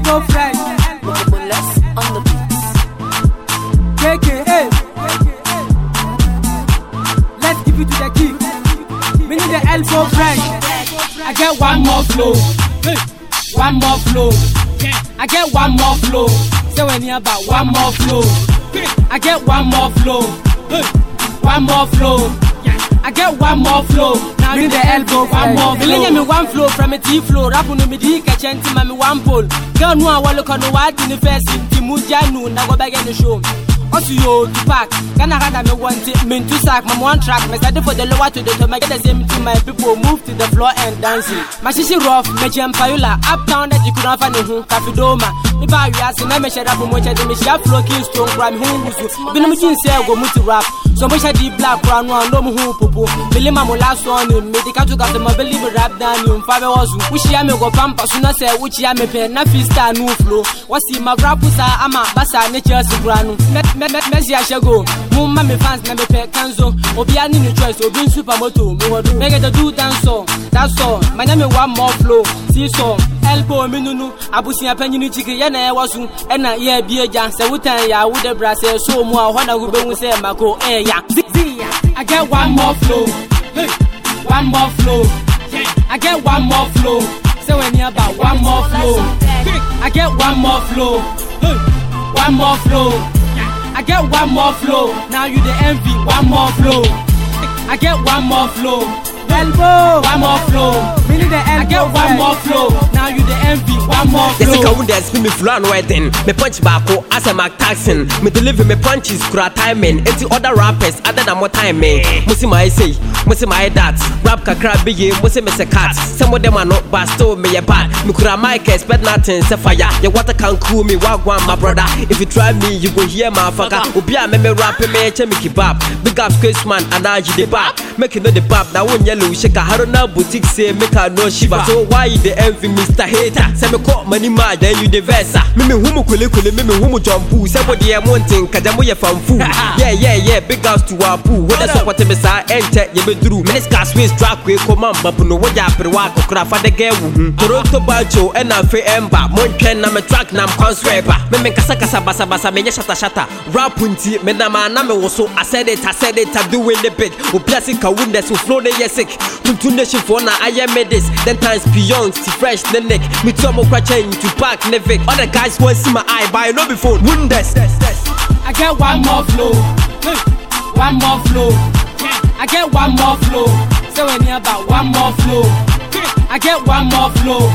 elbow fresh. Less on the beats. KKA. Let's give it to the king. We need the elbow fresh. I get one more flow. One more flow. I get one more flow. Say when you about one more flow. I get one more flow. One more flow. I get one more flow. Now you the elbow. One more flow. Billing me one flow from a T flow. Rap on me D catching to me one pole. Girl no I look on the white in the face. Timuja no now go back in the show. Also yo to pack. Can I have me want it? Mean to sack my one track. Me started for the lower to the top. I get the same to my people move to the floor and dancing. My shishi rough, me jam payola. Uptown that you could not find who Cafe Doma. Me buy you as me share up much as me share flow king stone crime who been much say go muti rap. So much deep black crown one no who popo. Billy mama last one me the cat to got my believe rap down you 5 hours. Which ya me go pampa sooner say which ya me pen na fista no flow. What's my rap pusa ama basa nature granu. Messi Ashago, Mumma me fans na me pe kanzo. Obiani no choice, Obi supermoto. Me would make it do dance song. That's all. My name is one more flow. See song. Elbow minunu. Abusi apenyu chiki yana wasu. Ena ye be a jan. Se wutan ya wude brase. So mo wana ube say mako ya. I get one more flow. One more flow. I get one more flow. So when you about one more flow. I get one more flow. One more flow. I get one more flow. Now you the envy. One more flow. I get one more flow. Elbow. One more flow. I get one more flow. Now you the envy. One more flow. Yes, I can't spin me flow and wedding. Me punch back as a Mac Taxon. Me deliver me punches cra timing. It's the other rappers other than more timing. Musi my say, musi my that. Rap kakra biggie, musi me se cat. Some of them are not basto me a bad. Me kura mic expect nothing. Se fire. Your water can cool me. Wagwan my brother. If you try me, you go hear my fucker. Ubia me rap me che me kebab. Big up Space Man and I the bab. Make it know the bab. Now one yellow shake a Haruna boutique say make a no shiva. So why you the envy Mr. Hater? Say me call money mad then you the versa. Me humu kule me humu jumpu. Somebody a mountain kajamu ye fanfu. Yeah. Big house to our poo. What the support me sa enter ye be through. Me scarce ways track we come on but no what ya perwa ko kra fa de girl. Toronto Bajo and I fe emba. Montren na me track na conswepa. Me kasa basa me shata. Rap punti me na ma na me wo so I said it I do in the bit. O plastic ka win so flow de ye sick. Tuntu nation for na I am made this. Then times beyond to fresh the neck. Me tomo kwa chain to pack nevic. Other guys want see my eye but I know before. Wonders. I get one more flow. One more flow. I get one more flow. So when you about one more flow. I get one more flow.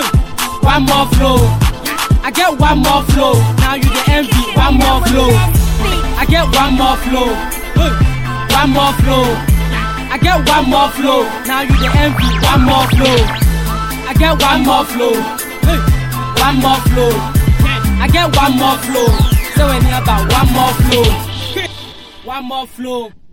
One more flow. I get one more flow. Now you the envy. One more flow. I get one more flow. One more flow. I get one more flow. Now you the envy. One more flow. I get one more flow. One more flow. I get one more flow. So when you about one more flow. One more flow.